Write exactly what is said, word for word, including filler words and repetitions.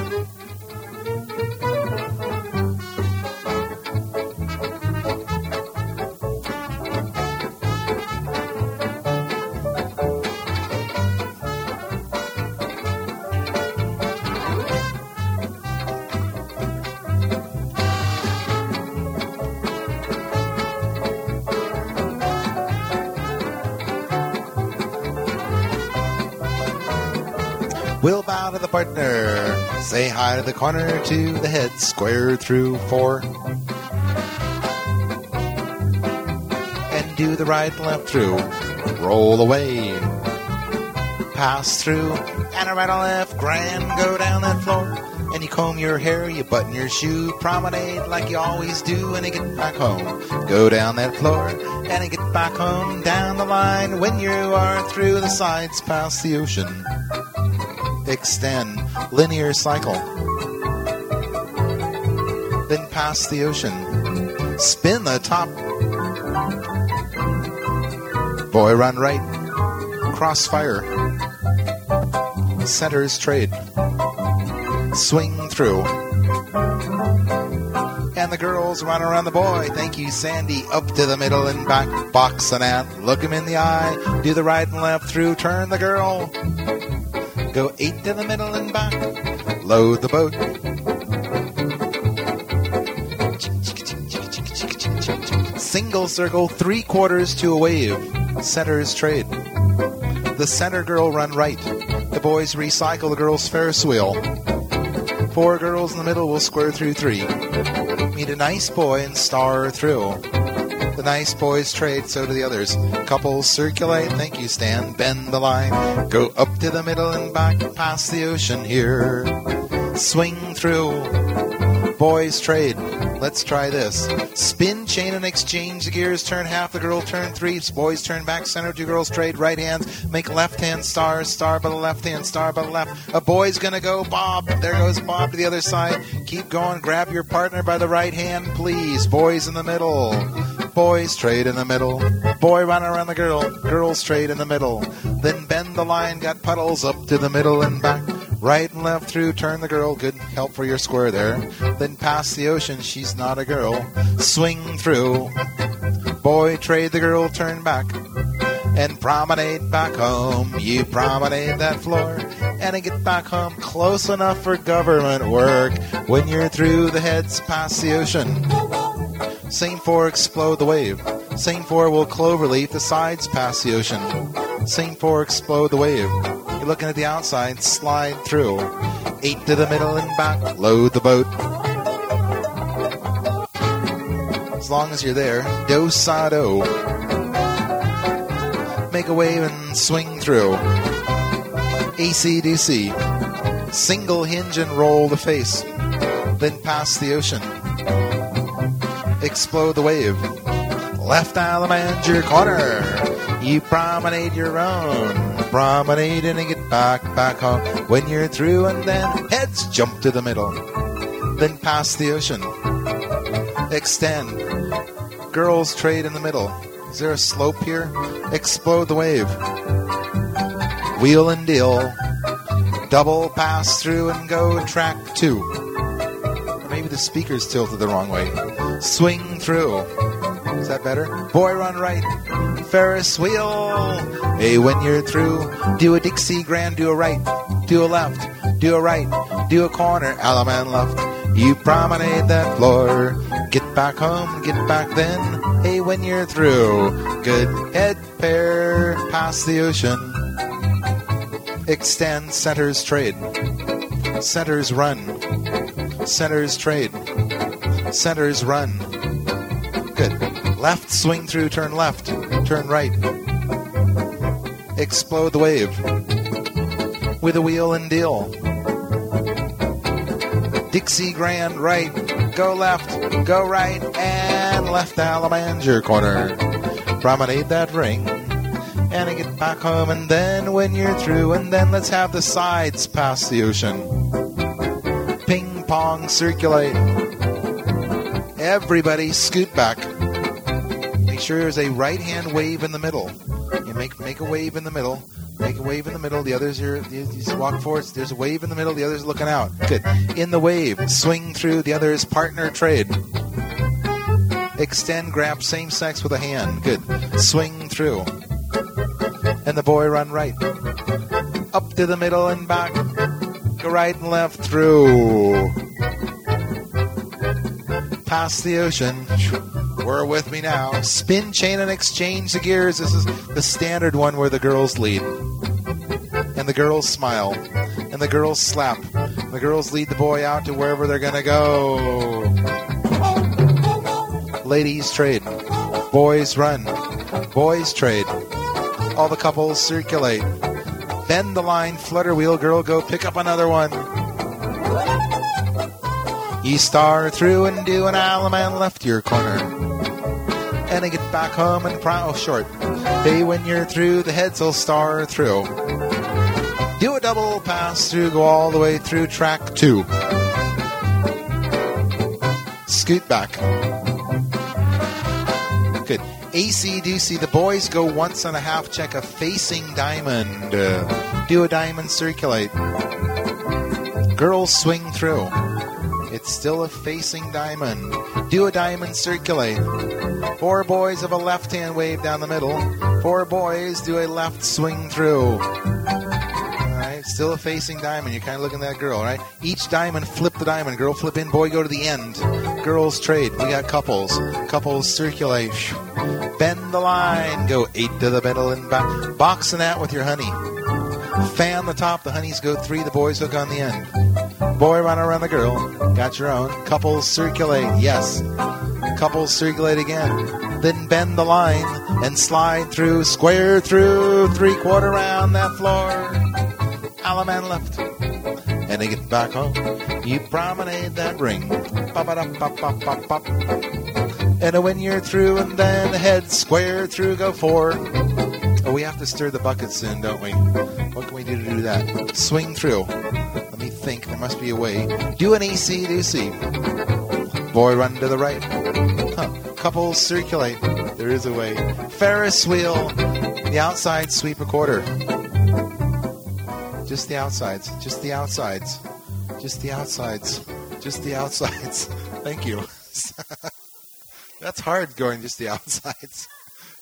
We'll bow to the partner, say hi to the corner, to the head, square through four. And do the right and left through, roll away. Pass through, and a right and left, grand, go down that floor. And you comb your hair, you button your shoe, promenade like you always do, and you get back home. Go down that floor, and you get back home, down the line. When you are through the sides, past the ocean. Extend, linear cycle. Then pass the ocean. Spin the top. Boy, run right. Crossfire. Centers trade. Swing through. And the girls run around the boy. Thank you, Sandy. Up to the middle and back. Box and out. Look him in the eye. Do the right and left through. Turn the girl. Go eight to the middle and back. Load the boat. Single circle, three quarters to a wave. Centers trade. The center girl run right. The boys recycle the girl's Ferris wheel. Four girls in the middle will square through three. Meet a nice boy and star through. The nice boys trade, so do the others. Couples circulate, thank you, Stan. Bend the line, go up to the middle and back, past the ocean here. Swing through, boys trade. Let's try this. Spin, chain, and exchange the gears. Turn half, the girl turn three. Boys turn back, center, two girls trade. Right hands, make left hand star, star by the left hand, star by the left. A boy's gonna go Bob. There goes Bob to the other side. Keep going, grab your partner by the right hand, please. Boys in the middle. Boys trade in the middle. Boy run around the girl. Girls trade in the middle. Then bend the line, got puddles up to the middle and back. Right and left through, turn the girl. Good help for your square there. Then pass the ocean, she's not a girl. Swing through. Boy trade the girl, turn back. And promenade back home. You promenade that floor. And I get back home close enough for government work. When you're through, the heads past the ocean. Same four, explode the wave. Same four will cloverleaf the sides past the ocean. Same four, explode the wave. You're looking at the outside, slide through. Eight to the middle and back, load the boat. As long as you're there, do sa do. Make a wave and swing through. A C D C. Single hinge and roll the face. Then pass the ocean. Explode the wave. Left Alamanger corner. You promenade your own. Promenade and get back, back home. When you're through and then heads jump to the middle. Then pass the ocean. Extend. Girls trade in the middle. Is there a slope here? Explode the wave. Wheel and deal. Double pass through and go track two. Maybe the speaker's tilted the wrong way. Swing through. Is that better? Boy run right. Ferris wheel. Hey, when you're through, do a Dixie Grand, do a right, do a left, do a right, do a corner, Alaman left. You promenade that floor. Get back home, get back then. Hey, when you're through, good head pair, past the ocean. Extend, centers trade. Centers run. Centers trade. Centers run. Good. Left, swing through, turn left. Turn right. Explode the wave. With a wheel and deal. Dixie Grand right. Go left. Go right. And left Alamanger corner. Promenade that ring. And I get back home. And then when you're through. And then let's have the sides past the ocean. Ping pong circulate. Everybody scoot back. Make sure there's a right hand wave in the middle. You make make a wave in the middle. Make a wave in the middle. The others are, you just walk forward. There's a wave in the middle. The others looking out. Good. In the wave. Swing through. The others partner trade. Extend, grab same sex with a hand. Good. Swing through. And the boy run right. Up to the middle and back. Go right and left through. Past the ocean. We're with me now. Spin, chain, and exchange the gears. This is the standard one where the girls lead. And the girls smile. And the girls slap. And the girls lead the boy out to wherever they're going to go. Ladies trade. Boys run. Boys trade. All the couples circulate. Bend the line, flutter wheel, girl, go pick up another one. You star through and do an Alaman left your corner. And I get back home and prow oh, short. Hey, when you're through, the heads will star through. Do a double pass through, go all the way through track two. Scoot back. Good. A C D C, the boys go once and a half, check a facing diamond. Uh, do a diamond circulate. Girls swing through. It's still a facing diamond. Do a diamond circulate. Four boys have a left hand wave down the middle. Four boys do a left swing through. Alright, still a facing diamond. You're kind of looking at that girl, right? Each diamond, flip the diamond. Girl flip in, boy go to the end. Girls trade. We got couples. Couples circulate. Bend the line. Go eight to the middle and back. Boxing out with your honey. Fan the top. The honeys go three. The boys hook on the end. Boy run around the girl. Got your own. Couples circulate. Yes. Couples circulate again. Then bend the line and slide through. Square through. Three quarter round that floor. Alaman left. And they get back home. You promenade that ring. Pop-a-dum-pop-pop-pop-pop. And when you're through and then head square through, go four. Oh, we have to stir the bucket soon, don't we? What can we do to do that? Swing through. Let me think. There must be a way. Do an A C D C. Boy run to the right. Huh. Couples circulate. There is a way. Ferris wheel. The outside sweep a quarter. Just the outsides. Just the outsides. Just the outsides. Just the outsides. Thank you. That's hard going just the outsides.